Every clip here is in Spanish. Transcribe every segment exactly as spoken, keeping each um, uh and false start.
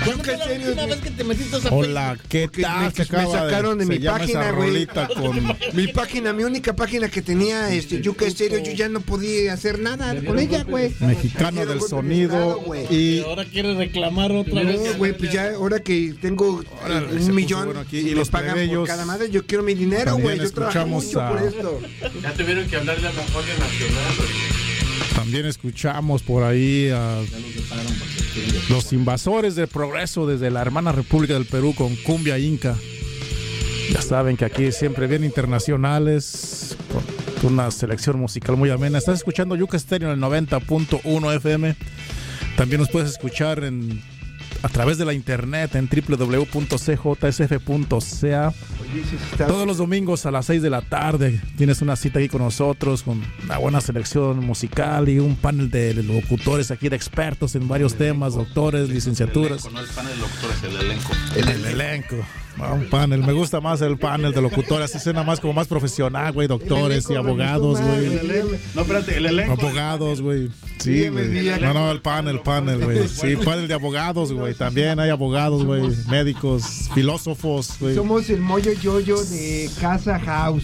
¿Cuándo fue la última vez que te metiste a esa Hola, ¿qué tal? Me, me sacaron de, de mi página, güey. Con... Mi página, mi única página que tenía, este, Yuca Estéreo, yo ya no podía hacer nada con ella, güey. Mexicano del sonido. Y ahora quiere reclamar otra vez. No, güey, pues ya, ahora que tengo ahora, un millón bueno aquí, y los pagan por cada madre, yo quiero mi dinero, güey. Yo trabajo mucho a... por esto. Ya tuvieron que hablarle a la Guardia Nacional, güey. También escuchamos por ahí a los invasores del progreso desde la hermana República del Perú con Cumbia Inca. Ya saben que aquí siempre vienen internacionales con una selección musical muy amena. Estás escuchando Yuca Estéreo en el noventa punto uno F M. También nos puedes escuchar en a través de la internet en doble u doble u doble u punto c j s f punto c a. Todos los domingos a las seis de la tarde tienes una cita aquí con nosotros con una buena selección musical y un panel de locutores aquí de expertos en varios temas, doctores, licenciaturas. El elenco, no el panel de locutores, el elenco. El, el elenco. Ah, un panel, me gusta más el panel de locutores, así suena más como más profesional, güey, doctores y abogados, güey. No, espérate, el elenco. Abogados, güey. Sí, güey. No, no, el panel, el panel, güey. Sí, panel de abogados, güey. También hay abogados, güey, médicos, filósofos, güey. Somos el Moyo Yoyo de Casa House.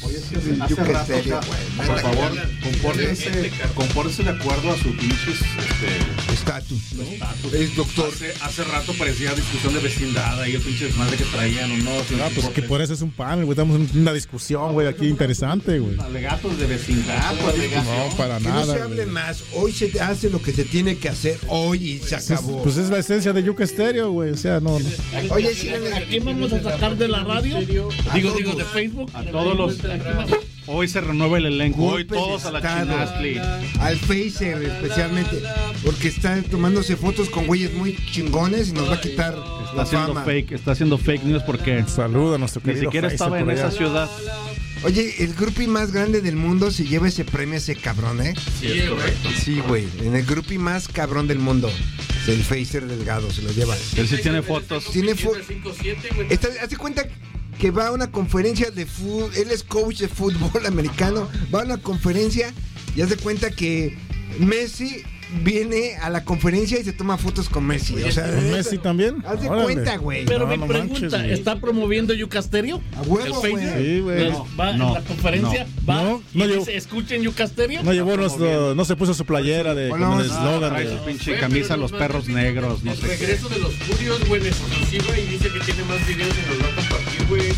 Por favor, compórtense, compórtense de acuerdo a su pinches estatus. ¿No? Estatus. Es doctor. Hace, hace rato parecía discusión de vecindad ahí el pinche desmadre que traían. No, ah, pues que por eso es un panel, güey. Estamos en una discusión, güey, aquí interesante, güey. Alegatos de vecindad, no, para que nada. No se hable güey. más. Hoy se hace lo que se tiene que hacer hoy y se acabó. Pues, pues es la esencia de Yuca Estéreo, güey. O sea, no. no. Oye, si aquí vamos a sacar de la radio, digo, digo, de Facebook, a todos los. Hoy se renueva el elenco. Hoy todos a la chinastli. Al Facer especialmente. Porque está tomándose fotos con güeyes muy chingones y nos va a quitar está la haciendo fama. fake, está haciendo fake news porque saluda a nuestro ni siquiera estaba en esa ciudad. Oye, el groupie más grande del mundo se lleva ese premio ese cabrón, ¿eh? Sí, es correcto. Sí, güey. En el groupie más cabrón del mundo. El Facer Delgado se lo lleva. Él sí tiene fotos. Tiene fotos. Hace cuenta que va a una conferencia de fútbol. Él es coach de fútbol americano. Va a una conferencia y hace cuenta que Messi viene a la conferencia y se toma fotos con Messi. O sea, ¿con Messi también? Haz de cuenta, güey. Pero no, mi no pregunta, manches, ¿está promoviendo Yuca Estéreo? A huevo, güey. Sí, güey. No, ¿va no, en la conferencia? No, ¿Va? no, ¿Y no dice, llevó, escuchen Yuca Estéreo? No llevó, no, no se puso su playera de, bueno, con el no, eslogan. Trae su pinche camisa, los perros negros, no el sé. regreso de los Furios, güey, en exclusiva y dice que tiene más videos y nos va a compartir, güey.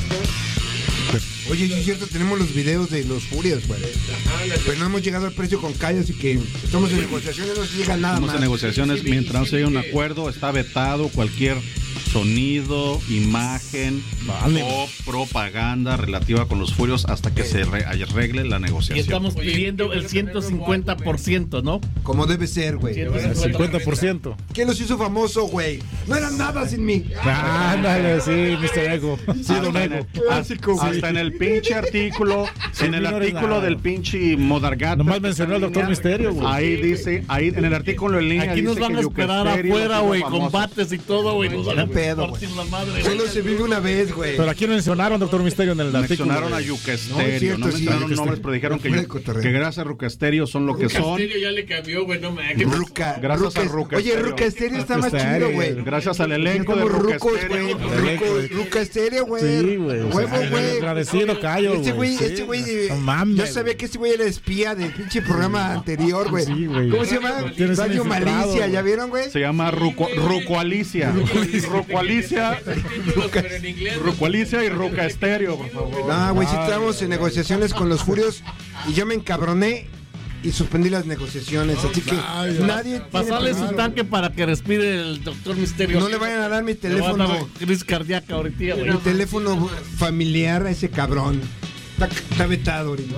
Oye, sí es cierto, tenemos los videos de los Furios, güey. Pero no hemos llegado al precio con Callo, así que estamos en negociaciones, no se llega nada Estamos más. en negociaciones, mientras no se llegue a un acuerdo, está vetado cualquier sonido, imagen vale. o propaganda relativa con los Furios hasta que se re- arregle la negociación. Y estamos pidiendo el ciento cincuenta por ciento, ¿no? Como debe ser, güey. El cincuenta por ciento. ¿Quién los hizo famoso, güey? No eran nada sin mí. Ándale, sí, mister Ego. Sí, don Ego. Clásico, güey. Hasta en el pinche artículo, en el artículo del pinche Modargata. Nomás mencionó al Doctor Misterio, güey. Ahí dice, ahí en el artículo en línea Aquí dice nos van que a Yuca esperar Estéreo afuera, es güey, famoso. combates y todo, güey. Nos van a pedo, partir la madre. Solo se vive una vez, güey. Pero aquí mencionaron, Doctor Misterio, en el artículo. Mencionaron a Yuca Estéreo, es cierto, no sí, mencionaron Yuca nombres, Estéreo. pero dijeron que, Fuera Yu- de cotorreo. que gracias a Ruca Estéreo son lo que son. Estéreo ya le cambió, güey, no me. Ruca, Gracias a Ruca Oye, Estéreo. Ruca Estéreo está más Ruca chido, Estéreo, güey. Gracias al elenco de Estamos Ruca rucos, güey. Estéreo. Rucos, Ruca Estéreo, güey. Sí, güey. Huevo, güey. Agradecido, Cayo, Este güey, sí. este güey, No mames. yo sabía que este güey era espía del pinche programa anterior, güey. Sí, güey. ¿Cómo se llama? Tienes un Radio infiltrado, Malicia, güey. ¿ya vieron, güey? Se llama Ruco, Rucoalicia. Rucoalicia. Pero en inglés. Rucoalicia y Ruca Estéreo, por favor. No, güey, sí estábamos en negociaciones con los Furios y yo me encabroné y suspendí las negociaciones, así que Ay, nadie tiene Pasarle su problema. tanque para que respire el Doctor Misterio. No le vayan a dar mi Le van a dar teléfono, crisis cardíaca ahorita, güey. mi teléfono familiar a ese cabrón. Está, está vetado ahorita.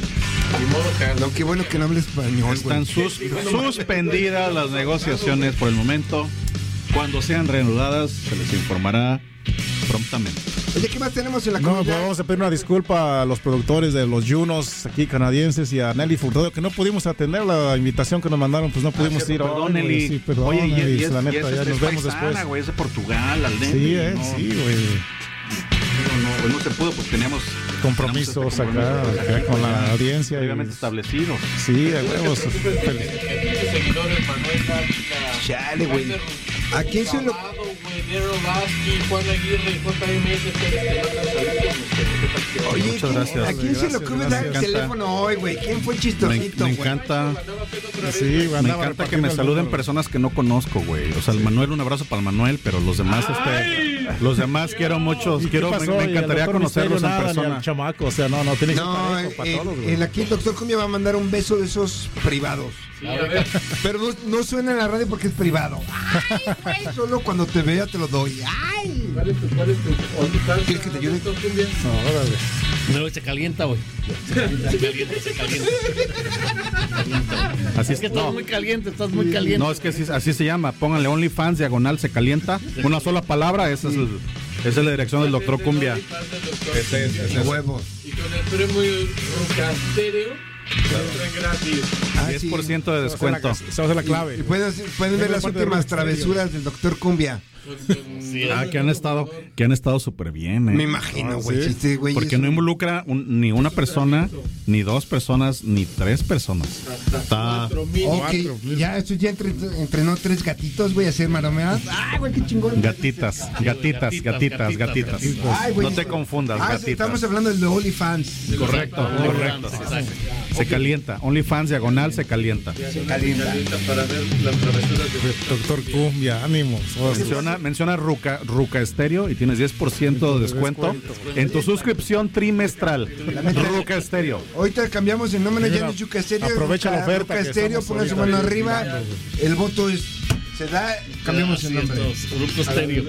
No, qué bueno que no hable español, Están güey. sus- suspendidas las negociaciones por el momento. Cuando sean reanudadas, se les informará prontamente. Oye, ¿qué más tenemos en la No, pues comunidad? vamos a pedir una disculpa a los productores de los Junos aquí canadienses y a Nelly Furtado que no pudimos atender la invitación que nos mandaron, pues no pudimos ir. Perdón, Ay, güey, Nelly. Sí, perdón, Oye, y, Nelly, y es, la y neta, es, ya es nos vemos paisana, después. güey, es de Portugal, al Nelly. Sí, eh, no, sí, güey. No, no, pues no se pudo, pues teníamos Compromisos teníamos este acá, compromiso, acá con la ya audiencia. previamente y- establecidos. Sí, de huevos. Seguidores, Manuel Dávila. Chale, güey. ¿A quién se lo, Nero Lasky, Juan Aguirre, J M S, Oye, Muchas ¿quién- gracias. ¿a quién se le ocurre dar el Gracias. teléfono hoy, güey? ¿Quién fue Me, chistosito, me güey? encanta, Sí, güey, me andaba encanta que me repartiendo el saluden número. personas que no conozco, güey. O sea, el Manuel, un abrazo para el Manuel, pero los demás, este, los demás quiero muchos, ¿Y qué quiero, me, pasó? me ¿Y el encantaría doctor conocerlos Misterio en nada, ni persona. al chamaco, o sea, no, no, tiene que ser No, parejo para el, todos, güey. el aquí el doctor Cumbia va a mandar un beso de esos privados. Pero no, no suena en la radio porque es privado. Ay, güey, solo cuando te vea te lo doy. Ay. ¿Cuál es tu, cuál es tu OnlyFans? ¿Quieres que te ayude? doctor Cumbia? No, órale. No, se calienta, güey. Se calienta, se calienta. Se calienta. Así Es que estás no, muy caliente, estás muy caliente. no, es que así, así se llama. Pónganle OnlyFans, diagonal, se calienta. Una sola palabra, esa es, el, esa es la dirección del doctor Cumbia. Ese es, ese es. Huevos. Y con el premio Ruca Stereo, entran gratis. Ah, diez sí. por ciento de Esa va a ser la- descuento. esa va a ser la clave. Y pueden, pueden ver las parte de últimas Rockstar, travesuras del doctor Cumbia. Sí, Ah, que han estado, que han estado súper bien, eh. Me imagino, güey. sí. si este güey Porque es no un- involucra un- ni una persona, ni dos personas, ni tres personas. Está Cuatro mil. Ok, Cuatro, ya esto ya entre- entrenó tres gatitos, voy a hacer maromeadas. Ay, güey, qué chingón. gatitas, gatitas, gatitas, gatitas. Ay, güey. No te confundas, Ah, gatitas. estamos hablando del de OnlyFans. Correcto, correcto. Se calienta. OnlyFans diagonal se calienta. Calienta. Para ver las travesuras de Doctor Cumbia, ánimos. Menciona, menciona Ruca, Ruca Estéreo y tienes diez por ciento de descuento en tu suscripción trimestral. Ruca Estéreo. Ahorita cambiamos el nombre, ya no es Yuca Estéreo. es Aprovecha la Ruca- oferta Ruca que Estéreo, estamos pongan su ahorita mano arriba. brindando, El voto es. Se da, cambiamos el nombre. Grupo Stereo.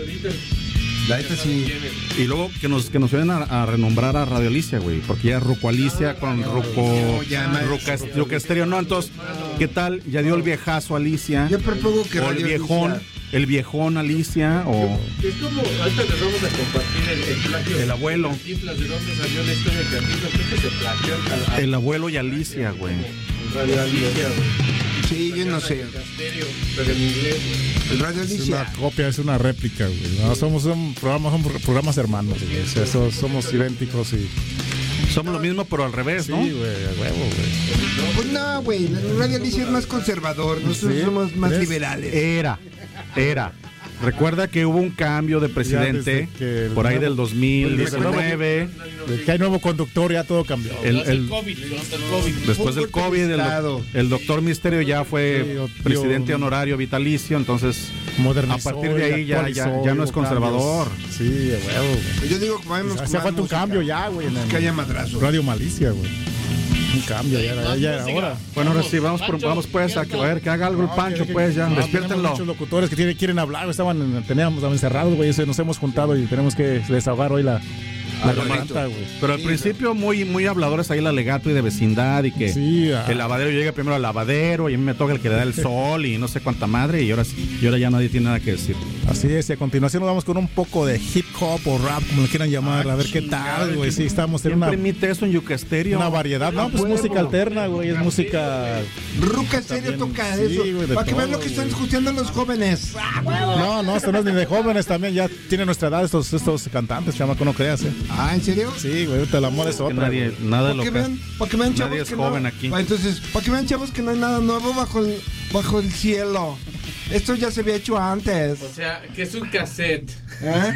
La neta sí. Y luego que nos que nos vienen a, a renombrar a Radio Alicia, güey, porque ya Ruco Alicia con Ruco ya, man. Ruca, Ruca Estéreo, no, entonces, ¿qué tal? Ya dio el viejazo Alicia. Yo propongo que O el Radio viejón, Alicia- el viejón Alicia, o Es como, ahorita les vamos a compartir el, el plagio. El abuelo. Cantinflas, ¿de dónde salió la historia de Cantinflas? Creo que se plagió al- al- el abuelo y Alicia, güey. Radio Alicia, güey. Sí, yo no sé. Estéreo, pero en inglés, güey. El Radio Es Alicia. una copia, es una réplica, güey. No, somos un programa, somos programas hermanos, güey. O sea, so- somos idénticos y. Somos lo mismo, pero al revés, Sí, ¿no? güey, a huevo, güey. Pues no, güey. El Radio Alicia es más conservador. Nosotros Sí, somos más ¿crees? liberales. Era, era. Recuerda que hubo un cambio de presidente desde que el por ahí nuevo- del dos mil diecinueve, De que hay nuevo conductor, ya todo cambió. el, Durante el el- COVID, durante el COVID. después del Fútbol COVID, el, televisado. el doctor Misterio ya Sí, fue yo- presidente yo- honorario vitalicio, entonces Modernizó, a partir de ahí ya, ya, actualizó, ya no es hubo conservador. cambios. Sí, a huevo, güey. Yo digo que vamos Hacía falta un cambio ya, güey. en el- Que haya madrazo. Radio Malicia, güey. Un cambio, ya era, ya era hora. Bueno, ahora sí, vamos, por- vamos pues a que, a ver, que haga algo el Pancho, pues ya, No, despiértenlo. tenemos muchos locutores que tienen, quieren hablar, güey, estaban, teníamos encerrados, güey, se- nos hemos juntado y tenemos que desahogar hoy la, la garganta, güey. Pero al Sí, principio muy muy habladores ahí el alegato y de vecindad y que Sí, ah. el lavadero llega primero al lavadero y a mí me toca el que le da el sol y no sé cuánta madre y ahora sí, y ahora ya nadie tiene nada que decir. Así es, y a continuación nos vamos con un poco de hip hop o rap, como le quieran llamar, a ver qué tal, güey. Sí, estamos en ¿Quién una, permite eso en Yuca Estéreo? una variedad. No, pues huevo. música alterna, güey, es música. Ruca Estéreo También, toca sí, eso. güey, de Para que vean lo todo, que están güey. escuchando los jóvenes. No, no, esto no es ni de jóvenes también, ya tienen nuestra edad estos, estos cantantes, chamaco, no creas, ¿eh? Ah, ¿en serio? Sí, güey, ahorita el amor es Que otra. nadie, güey. nada de Para lo que que vean, para que vean chavos nadie es que joven no, aquí. Ah, entonces, para que vean chavos que no hay nada nuevo bajo el, bajo el cielo. Esto ya se había hecho antes. O sea, que es un cassette. ¿Eh?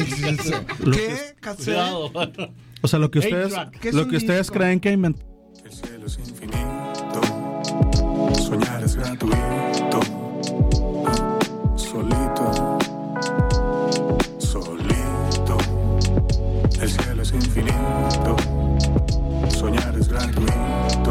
¿Qué? ¿Cassette? Cuidado. O sea, lo que ustedes track. ¿Qué es lo un que ustedes disco? creen que inventó El cielo es infinito, soñar es gratuito, solito, solito. El cielo es infinito, soñar es gratuito,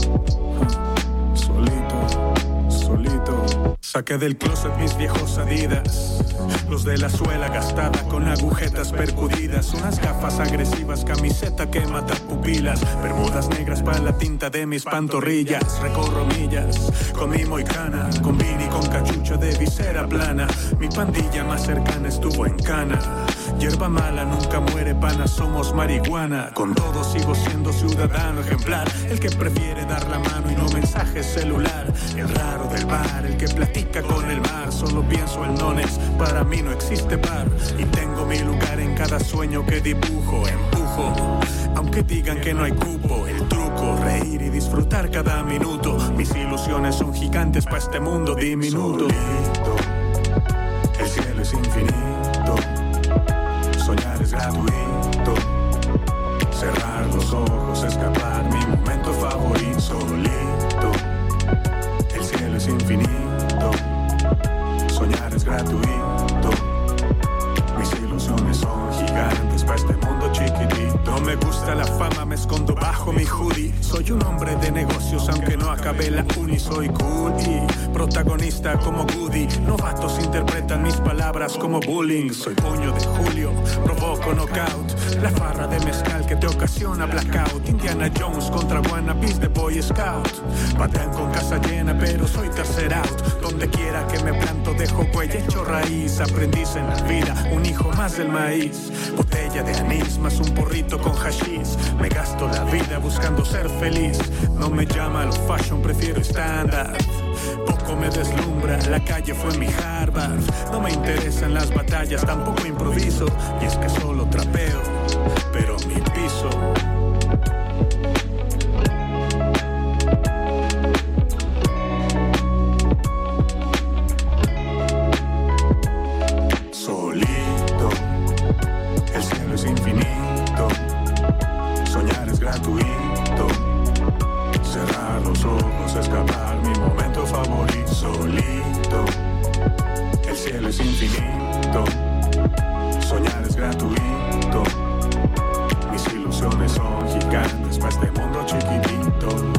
solito, solito. Saqué del closet mis viejos Adidas, los de la suela gastada con agujetas percudidas, unas gafas agresivas, camiseta que mata pupilas, bermudas negras para la tinta de mis pantorrillas. Recorro millas con mi moicana, con Vini con cachucha de visera plana. Mi pandilla más cercana estuvo en Cana. Hierba mala nunca muere, pana, somos marihuana. Con todo sigo siendo ciudadano ejemplar, el que prefiere dar la mano y no mensaje celular. El raro del bar, el que platica con el mar. Solo pienso en nones, para mí no existe par. Y tengo mi lugar en cada sueño que dibujo, empujo. Aunque digan que no hay cupo, el truco, reír y disfrutar cada minuto. Mis ilusiones son gigantes para este mundo diminuto. Solito, el cielo es es infinito, soñar es gratuito, cerrar los ojos, escapar, mi momento favorito, solito, el cielo es infinito, soñar es gratuito, mis ilusiones son gigantes para este mundo chiquitito. No me gusta la fama, me escondo bajo mi hoodie. Soy un hombre de negocios, aunque no acabé la uni. Soy cool y protagonista como Woody. Novatos interpretan mis palabras como bullying. Soy puño de Julio, provoco knockout. La farra de mezcal que te ocasiona blackout. Indiana Jones contra wannabes de Boy Scout. Patean con casa llena, pero soy tercer out. Donde quiera que me planto dejo huella, hecho raíz. Aprendiz en la vida, un hijo más del maíz. Botella de anís más un porrito con hashish. Me gasto la vida buscando ser feliz. No me llama lo fashion, prefiero estándar. Poco me deslumbra, la calle fue mi Harvard. No me interesan las batallas, tampoco improviso. Y es que solo trapeo, pero mi piso. Solito, el cielo es infinito, soñar es gratuito, cerrar los ojos, escapar, mi momento favorito. Solito, el cielo es infinito, soñar es gratuito, mis ilusiones son gigantes para este mundo chiquitito.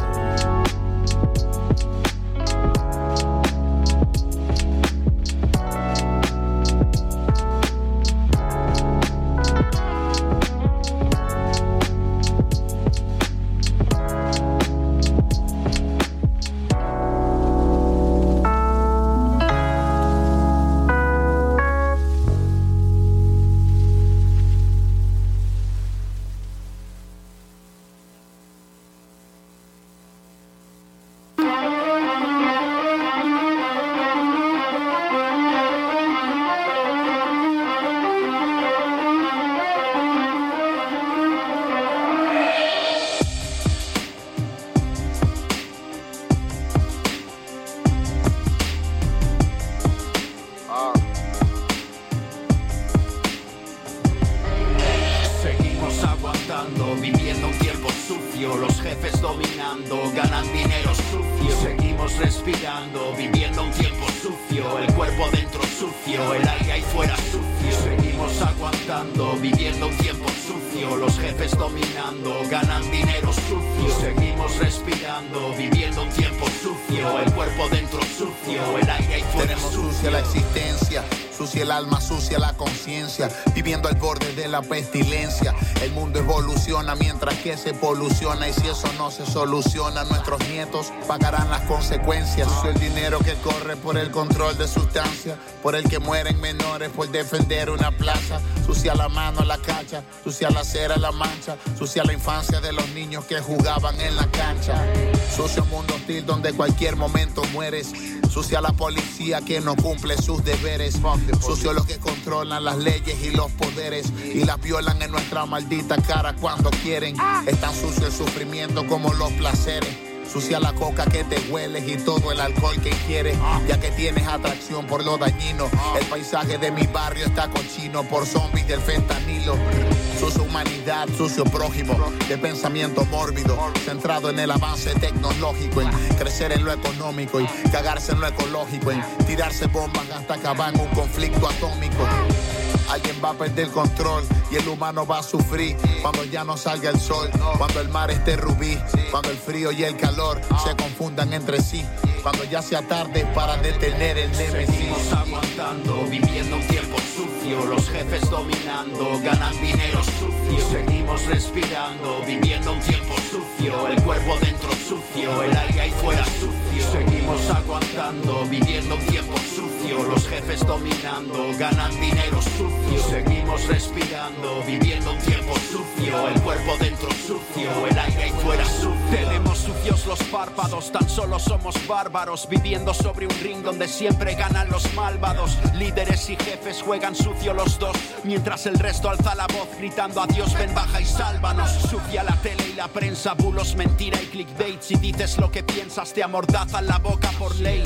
Viviendo al borde de la pestilencia. El mundo evoluciona mientras que se poluciona. Y si eso no se soluciona, nuestros nietos pagarán las consecuencias. Sucio el dinero que corre por el control de sustancias, por el que mueren menores por defender una plaza. Sucia la mano la cacha, sucia la cera la mancha, sucia la infancia de los niños que jugaban en la cancha. Sucio un mundo hostil donde cualquier momento mueres. Sucia la policía que no cumple sus deberes. Sucio los que controlan las leyes y los poderes y las violan en nuestra maldita cara cuando quieren. Es tan sucio el sufrimiento como los placeres. Sucia la coca que te hueles y todo el alcohol que quieres, ya que tienes atracción por lo dañino. El paisaje de mi barrio está cochino por zombies del fentanilo. Sucia humanidad, sucio prójimo, de pensamiento mórbido, centrado en el avance tecnológico, en crecer en lo económico y cagarse en lo ecológico, en tirarse bombas hasta acabar en un conflicto atómico. Alguien va a perder el control y el humano va a sufrir cuando ya no salga el sol, cuando el mar esté rubí, cuando el frío y el calor se confundan entre sí, cuando ya sea tarde para detener el némesis. Seguimos aguantando, viviendo un tiempo sucio, los jefes dominando, ganan dinero sucio. Seguimos respirando, viviendo un tiempo sucio, el cuerpo dentro sucio, el aire ahí fuera sucio. Seguimos aguantando, viviendo un tiempo sucio, los jefes dominando, ganan dinero sucio. Seguimos respirando, viviendo un tiempo sucio, el cuerpo dentro sucio, el aire ahí fuera sucio. Tenemos sucios los párpados, tan solo somos bárbaros, viviendo sobre un ring donde siempre ganan los malvados. Líderes y jefes juegan sucio los dos, mientras el resto alza la voz gritando a Dios ven, baja y sálvanos. Sucia la tele y la prensa, bulos, mentira y clickbait. Si dices lo que piensas te amordazan la boca por ley. Veneno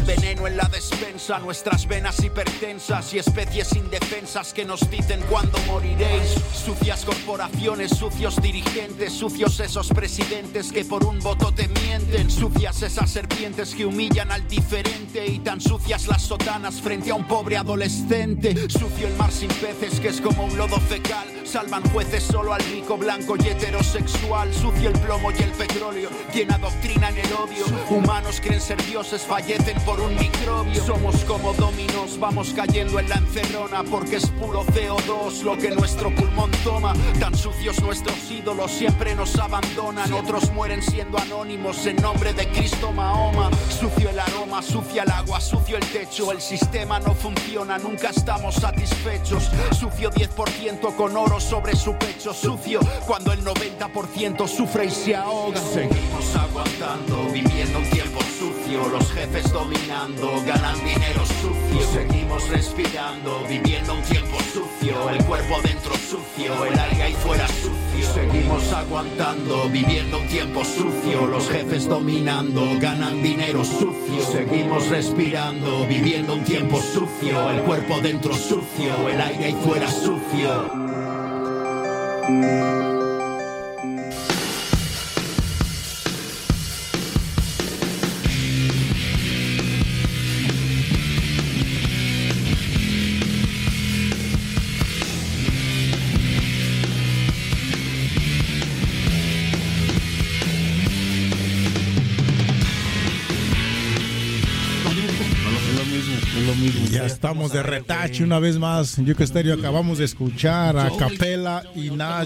oxígeno en la despensa, nuestras venas hipertensas y especies indefensas que nos dicen cuándo moriréis. Sucias corporaciones, sucios dirigentes, sucios esos presidentes que por un voto te mienten, sucias esas serpientes que humillan al diferente y tan sucias las sotanas frente a un pobre adolescente. Sucio el mar sin peces que es como un lodo fecal, salvan jueces solo al rico blanco y heterosexual. Sucio el plomo y el petróleo, quien adoctrina en el odio. Humanos creen ser dioses, fallecen por un microbio. Somos como dominos, vamos cayendo en la encerrona, porque es puro C O dos lo que nuestro pulmón toma. Tan sucios nuestros ídolos, siempre nos abandonan. Otros mueren siendo anónimos en nombre de Cristo Mahoma. Sucio el aroma, sucia el agua, sucio el techo. El sistema no funciona, nunca estamos satisfechos. Sucio diez por ciento con oro sobre su pecho. Sucio cuando el noventa por ciento sufre y se ahoga. Seguimos aguantando, viviendo un tiempo sucio. Los jefes dominando, ganan dinero sucio. Seguimos respirando, viviendo un tiempo sucio. El cuerpo dentro sucio, el aire ahí fuera sucio. Seguimos aguantando, viviendo un tiempo sucio. Los jefes dominando, ganan dinero sucio. Seguimos respirando, viviendo un tiempo sucio. El cuerpo dentro sucio, el aire ahí fuera sucio. Ya estamos de retache una vez más. En Yuca Stereo acabamos de escuchar a Capela y Nach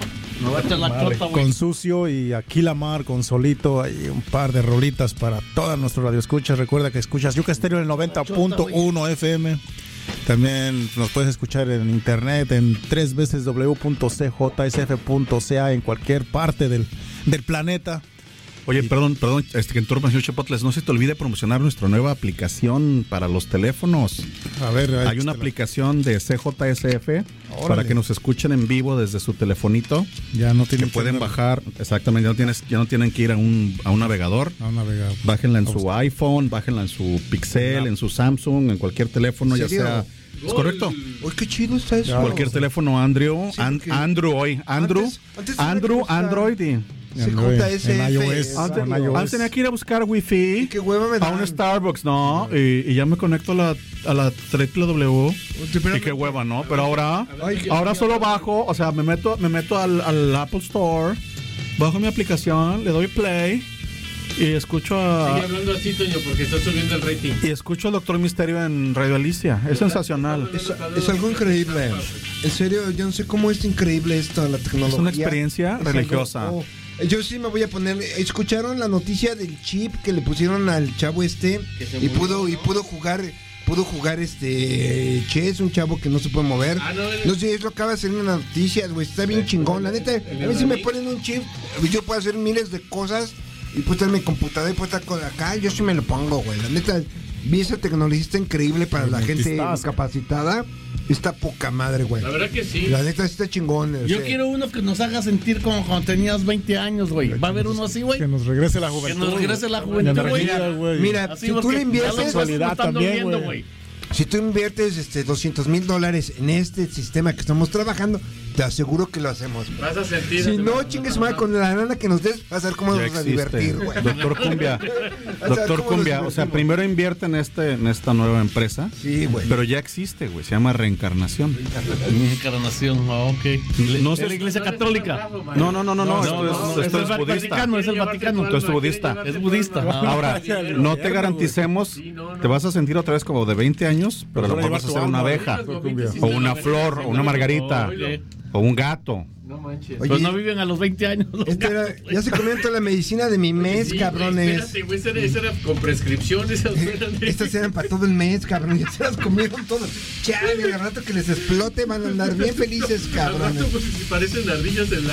con Sucio y Aquí la Mar con Solito. Hay un par de rolitas para todas nuestras radioescuchas. Recuerda que escuchas Yuca Stereo en el noventa punto uno F M. También nos puedes escuchar en internet en tres veces w punto c j s f punto c a en cualquier parte del, del planeta. Oye, perdón, perdón, este, que interrumpa, señor Chapotles, no se te olvide promocionar nuestra nueva aplicación para los teléfonos. A ver, hay una aplicación de C J S F Órale. Para que nos escuchen en vivo desde su telefonito. Ya no tienen que pueden tener... bajar, exactamente, ya no tienes, ya no tienen que ir a un a un navegador. A un navegador. Bájenla en su iPhone, bájenla en su Pixel, en su Samsung, en cualquier teléfono, ya sea. ¿Es correcto? Uy, qué chido está eso. Cualquier teléfono Android, sí, and, Android, Andrew, antes, antes Andrew, Android y C J S F. En iOS. Antes, antes tenía que ir a buscar Wi-Fi ¿Qué hueva me da? a un Starbucks, ¿no? Y, y ya me conecto a la, a la triple W. Y qué hueva, ¿no? Pero ahora, ahora solo bajo, o sea, me meto, me meto al, al Apple Store, bajo mi aplicación, le doy play y escucho a... Sigue hablando así, Toño, porque está subiendo el rating. Y escucho al Doctor Misterio en Radio Alicia. Es sensacional. Es, es algo increíble. En serio, yo no sé cómo es increíble esto, la tecnología. Es una experiencia es religiosa. Algo, oh, yo sí me voy a poner... ¿Escucharon la noticia del chip que le pusieron al chavo este? Y pudo, y pudo jugar... Pudo jugar este chess, un chavo que no se puede mover. Ah, no, no sé, eso acaba de ser una noticia, güey. Está bien chingón. La neta, a mí si me ponen un chip, yo puedo hacer miles de cosas. Y puedo estar en mi computadora y puedo estar con acá. Yo sí me lo pongo, güey. La neta, vi esa tecnología, está increíble para la gente discapacitada. Está poca madre, güey. La verdad que sí. La neta está chingón. Yo sé. quiero uno que nos haga sentir como cuando tenías veinte años, güey. ¿Va a haber uno así, güey? Que nos regrese la juventud. Que nos regrese la juventud, güey. Mira, así si tú le inviertes... La también, güey. Si tú inviertes este, doscientos mil dólares en este sistema que estamos trabajando, te aseguro que lo hacemos. Wey. Vas a sentir. Si no, chingues madre, con la lana que nos des, vas a ver cómo ya nos vamos existe. a divertir, güey. Doctor Cumbia. Doctor Cumbia, o sea, primero invierte en este en esta nueva empresa. Sí, güey. Pero ya existe, güey. Se llama Reencarnación. Reencarnación, ah, ok. No es la Iglesia Católica. No, no, no, no, no. no, esto no, es, esto es, es el budista. Vaticano, es el Vaticano. Esto es budista. Es budista. Ahora, no te garanticemos, te vas a sentir otra vez como de veinte años, pero a lo mejor vas a ser una abeja, o una flor, o una margarita, o un gato. No manches. Oye, pues no viven a los veinte años. Este era, ya se comieron toda la medicina de mi mes, sí, cabrones. Espérate, güey, esa era, esa era con prescripciones. Estas eran para todo el mes, cabrón. Ya se las comieron todas. Chale, al rato que les explote van a andar bien felices, cabrones. Al rato, pues si parecen ardillas en la...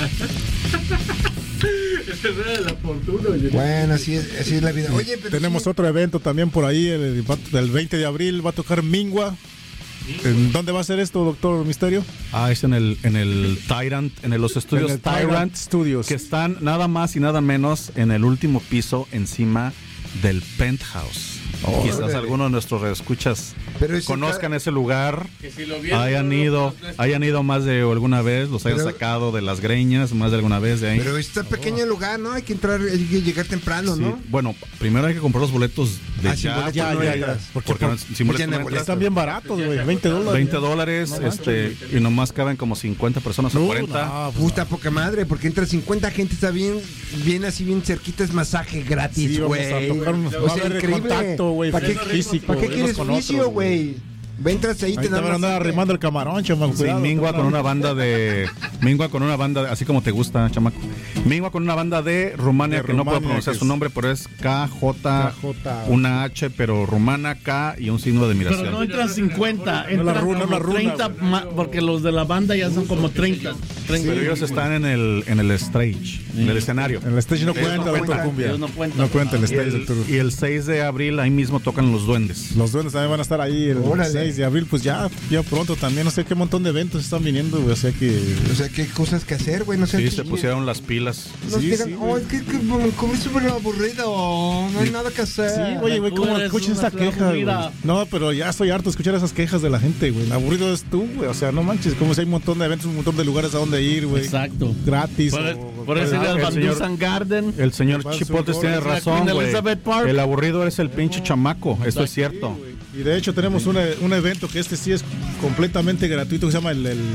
Esa era de la fortuna. Oye. Bueno, así es, así es la vida. Oye, pero tenemos sí. otro evento también por ahí, el, el veinte de abril va a tocar Mingua. ¿En dónde va a ser esto, Doctor Misterio? Ah, es en el en el Tyrant, en los estudios en el Tyrant, Tyrant Studios, que están nada más y nada menos en el último piso encima del penthouse. Oh, quizás algunos de nuestros escuchas conozcan ese lugar, que si lo vieron, hayan ido, hayan ido más de alguna vez, los hayan pero, sacado de las greñas más de alguna vez de ahí. Pero este pequeño oh. lugar, ¿no? Hay que entrar, hay que llegar temprano, sí. ¿no? Bueno, primero hay que comprar los boletos de ah, ya, ya, ya, ya, ya, porque, porque no, sin boletos no entras, están bien baratos, güey, veinte dólares. veinte dólares, no este, y nomás caben como cincuenta personas o cuarenta. No, puta no. poca madre, porque entra cincuenta gente, está bien, bien así, bien cerquita, es masaje gratis, güey. Sí, vamos a tocar unos, o sea, a ver increíble. Contacto, güey, ¿Para qué, físico, ¿para qué quieres vicio, güey? Ventras ahí, ahí te, te van a andar arrimando el camarón, chamaco. Sí, cuidado, mingua con una banda de. Mingua con una banda, de, así como te gusta, chamaco. Mingua con una banda de Rumania, de que Rumania, no puedo pronunciar su nombre, pero es K J, una H, pero rumana, K y un signo de admiración. Pero no entran cincuenta, entran no la runa, como la runa, treinta, ma, porque los de la banda ya son como treinta. treinta. Pero ellos están en el, en el stage, sí. en el escenario. En el stage no cuenta, no cuenta, cumbia. No cuenta, no cuenta el stage. Y el, y el seis de abril ahí mismo tocan los duendes. Los duendes también van a estar ahí el Órale. seis de abril, pues ya. Ya pronto también, no sé qué montón de eventos están viniendo, güey, o sea que... O sea, qué cosas que hacer, güey, no sé. Sí, se pusieron las pilas. Nos sí, digan, sí, oh, es que, que como es súper aburrido, no hay nada que hacer. Sí, oye, güey, ¿cómo escuchas esa queja, güey? No, pero ya estoy harto de escuchar esas quejas de la gente, güey. Aburrido es tú, güey, o sea, no manches, como si hay un montón de eventos, un montón de lugares a donde ir, güey. Exacto. Gratis. Por, o, por eso el, el señor San Garden. El señor Chipotes tiene razón, güey. El aburrido es el pinche chamaco, esto es cierto. Y de hecho tenemos un, un evento que este sí es completamente gratuito que se llama el, el,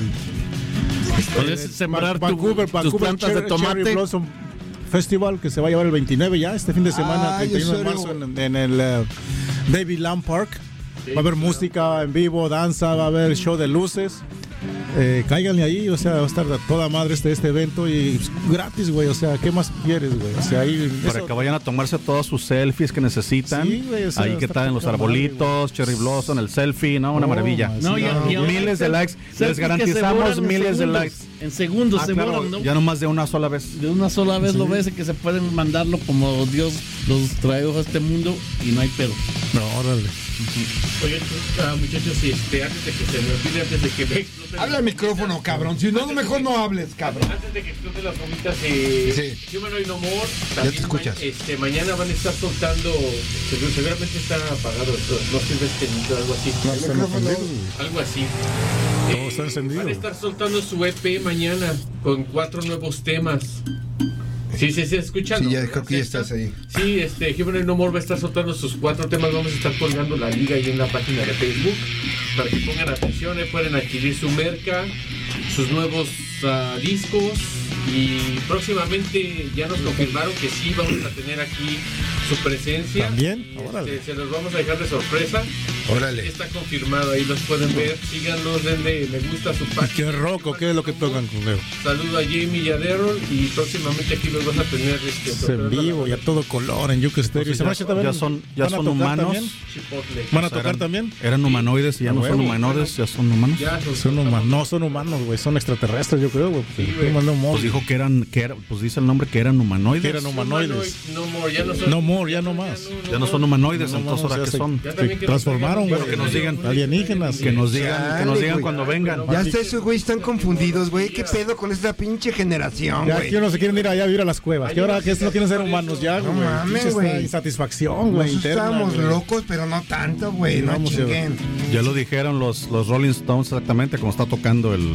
Puedes sembrar Vancouver, tu, Vancouver tus plantas Cherry, de tomate. Cherry Blossom Festival que se va a llevar el veintinueve ya este fin de semana, Ay, treinta y uno de marzo en, en el uh, David Lamb Park. Va a haber música en vivo, danza, va a haber show de luces. Eh, cáiganle ahí, o sea, va a estar toda madre este, este evento y gratis, güey, o sea, ¿qué más quieres, güey? O sea, ahí... Para eso... que vayan a tomarse todos sus selfies que necesitan. Sí, güey, o sea, ahí que están en los arbolitos, madre, Cherry Blossom, el selfie, ¿no? Una oh, maravilla. No, ya, no. Ya, miles de likes, les garantizamos miles de likes. En segundos, ah, se claro, borran, ¿no? Ya nomás de una sola vez. De una sola vez sí. lo ves y que se pueden mandarlo como Dios los trajo a este mundo y no hay pedo. No, órale. Uh-huh. Oye, uh, muchachos, este, antes de que se me olvide, antes de que me explote... Habla al micrófono, cabrón. Si no, mejor que, no hables, cabrón. Antes de que exploten las gomitas, eh, sí. Humanoid No More, ya te escuchas. Ma- este, mañana van a estar soltando, seguramente está apagado, no sirve este algo así. No, está encendido. Algo así. Todo eh, está encendido. Van a estar soltando su E P mañana con cuatro nuevos temas. Sí, sí, sí, escuchando. Sí, ya creo que ya estás ahí. Sí, este, Humanoid No More va a estar soltando sus cuatro temas. Vamos a estar colgando la liga ahí en la página de Facebook para que pongan atención. Eh, pueden adquirir su merca, sus nuevos uh, discos. Y próximamente ya nos confirmaron que sí vamos a tener aquí su presencia. ¿También? Este, se los vamos a dejar de sorpresa. Órale. Está confirmado, ahí los pueden ver. Síganlos, denle me gusta a su página. ¿Qué roco? ¿Qué es lo que tocan con Leo? Saludo a Jamie y a Daryl y próximamente aquí los vas a tener este, en vivo y a todo color en Yuka Stereo. Pues ya, ya son, ya son humanos. ¿Van a tocar eran, también? Eran humanoides y ya no, no son humanoides, ya son humanos. Ya son, son humanos. No son humanos, güey, son extraterrestres, yo creo, güey. Sí, pues dijo que eran, que era, pues dice el nombre que eran humanoides. Que eran humanoides. No more, ya no son. No more, ya no más. Ya no, ya no son humanoides, no, entonces ahora que son. Se transformaron, güey. Que nos digan alienígenas. Que nos digan, que nos digan cuando vengan. Ya hasta esos güey están confundidos, güey. ¿Qué pedo con esta pinche generación, güey? Ya que no se quieren ir allá a vivir a las cuevas. Que ahora que esto no quieren ser humanos ya, güey. No mames, güey. Insatisfacción, güey. Estábamos locos, pero no tanto, güey. No chinguen. Ya lo dijeron los, los Rolling Stones exactamente como está tocando el,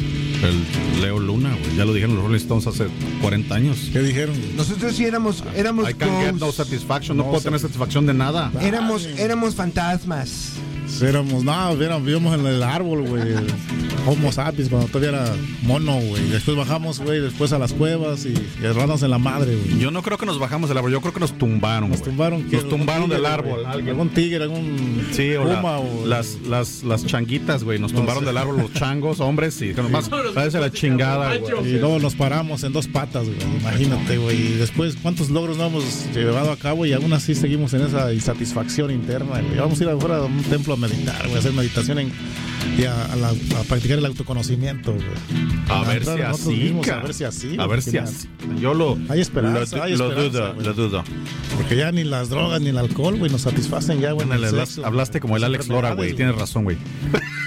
el Leo Luna, güey. Ya lo dijeron los Rolling Stones hace cuarenta años. ¿Qué dijeron? Nosotros sí éramos, éramos I can't get no satisfaction. No, no puedo tener satisfacción de nada. Éramos, éramos fantasmas. Éramos, no, vivíamos en el árbol, güey. Homo sapiens, cuando todavía era mono, güey. Después bajamos, güey, después a las cuevas y, y erramos en la madre, güey. Yo no creo que nos bajamos del árbol, yo creo que nos tumbaron. Nos tumbaron, Nos tumbaron tigre, del árbol. Güey. Algún tigre, algún sí, o, puma, la, o las, las, las changuitas, güey. Nos no tumbaron sé. del árbol los changos, hombres, y dijeron, más, parece la chingada, güey. Y luego nos paramos en dos patas, güey. Imagínate, güey. Y después, ¿cuántos logros no hemos llevado a cabo? Y aún así seguimos en esa insatisfacción interna, güey. Vamos a ir afuera a un templo a meditar, güey, a hacer meditación en, y a, a, la, a practicar el autoconocimiento, güey. A, a ver si así, mismos, a ver si así. A ver si así. Yo lo hay esperanza, lo, hay lo esperanza, dudo, güey. lo dudo. Porque ya ni las drogas ni el alcohol, güey, nos satisfacen ya, güey. Bueno, hablaste como el Alex Lora, güey. Tienes razón, güey.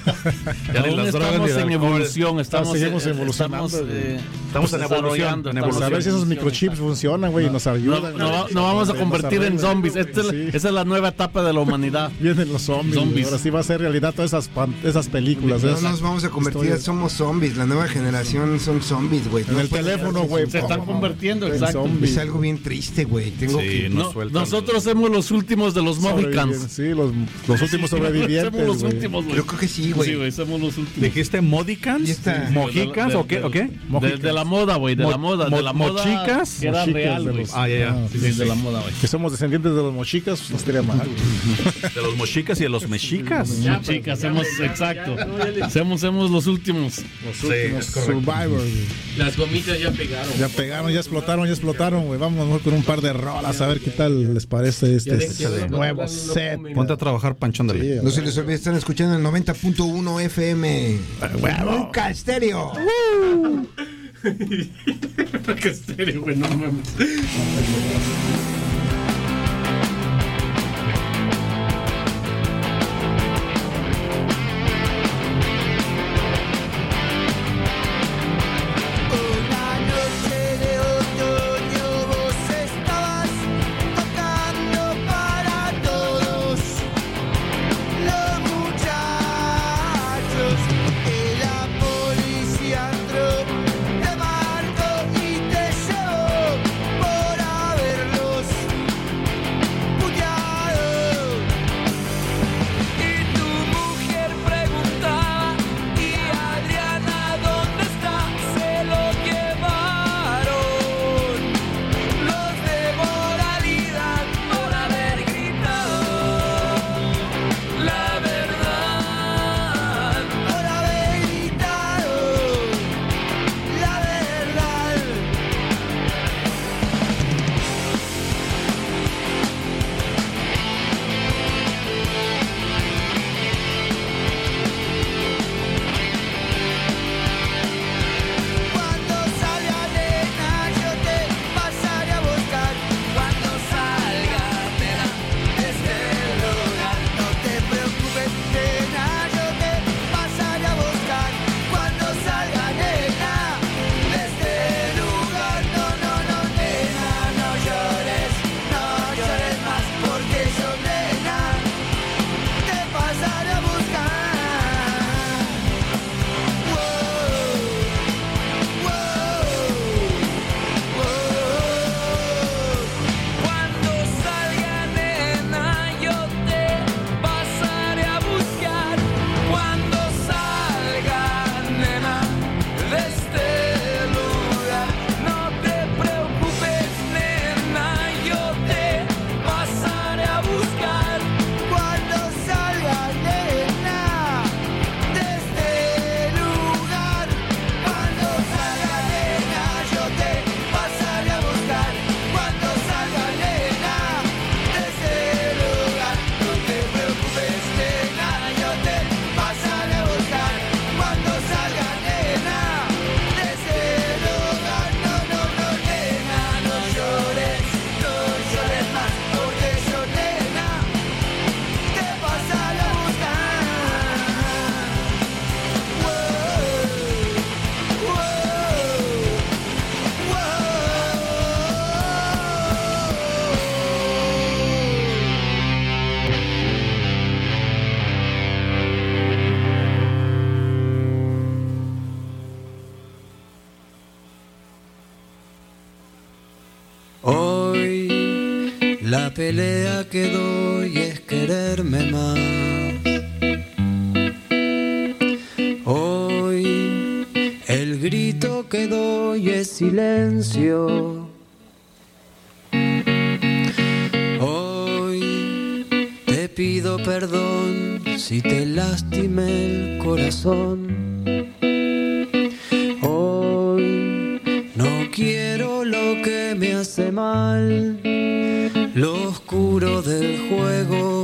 Ya ni Aún las drogas estamos ni el en alcohol. evolución, estamos, seguimos eh, evolucionando, estamos, güey. eh, Estamos en evolución, desarrollando, en estamos Pues a ver si esos microchips funcionan, güey, y nos No, ayudan. no, güey. no vamos a Nos convertir en arreglan. zombies. Esta es la- Sí. esa es la nueva etapa de la humanidad. Vienen los zombies. güey. Zombies. Ahora sí va a ser realidad todas esas, pan- esas películas. No esas nos vamos a convertir, historias. somos zombies. La nueva generación son zombies, güey. En No el pueden teléfono, dejarse güey. Se están convirtiendo, En exacto. zombies. Es algo bien triste, güey. Tengo Sí, que... nos No, sueltan. nosotros somos los últimos de los Mohicans. Sí, los, los últimos sobrevivientes. Somos los güey. últimos, güey. Yo creo que sí, güey. Sí, güey, somos los últimos. ¿Dijiste modicans? Y esta- ¿Mojicans De- o qué? de- ¿O qué? De, de la moda, güey, de Mo- la moda, mo- de la moda. mochicas, que era mochicas real, de güey. los- Ah, ya, ya. Ah, Sí, sí, de la moda, güey. Que somos descendientes de los mochicas, no estaría mal. güey. De los mochicas y de los mexicas. Chicas, somos, exacto. Somos, somos los últimos. Los últimos survivors. güey. Las gomitas ya pegaron. Ya pegaron, ya explotaron, ya explotaron, güey. Vamos mejor con un par de rolas a ver qué tal les parece este, Ya de- este ya de- nuevo no set. comen. Ponte a trabajar, panchándole. Sí, No se les olvide, están escuchando el noventa punto uno F M. Nunca estéreo. Qué estéreo, güey, no mames. Una noche de otoño vos estabas tocando para todos los muchachos y la policía entró, te marcó y te llevó por haberlos puteado. Y tu mujer preguntaba, ¿y Adriana dónde está? Se lo llevaron los de moralidad por haber gritado la verdad, por haber gritado la verdad. Cuando salga nena yo te pasaré a buscar. Cuando salga nena de este lugar, no te preocupes nena, yo te pasaré a buscar. Cuando salga nena de este lugar, no, no, no nena, no llores, no llores más, porque yo nena te pasaré a buscar. Cuando salga nena yo te pasaré a buscar. Cuando salga nena de este lugar, no te preocupes nena, yo te pasaré a buscar. Cuando salga nena de este lugar, cuando salga nena yo te pasaré a buscar. Cuando salga nena de este lugar, no te preocupes nena, yo te pasaré a buscar. Cuando salga nena de este lugar, no, no, no nena, no llores, no llores más, porque yo nena te pasaré a buscar. Hoy la pelea que doy es quererme más. Hoy el grito que doy es silencio. Hoy te pido perdón si te lastimé el corazón. Hoy no quiero lo que me hace mal, lo oscuro del juego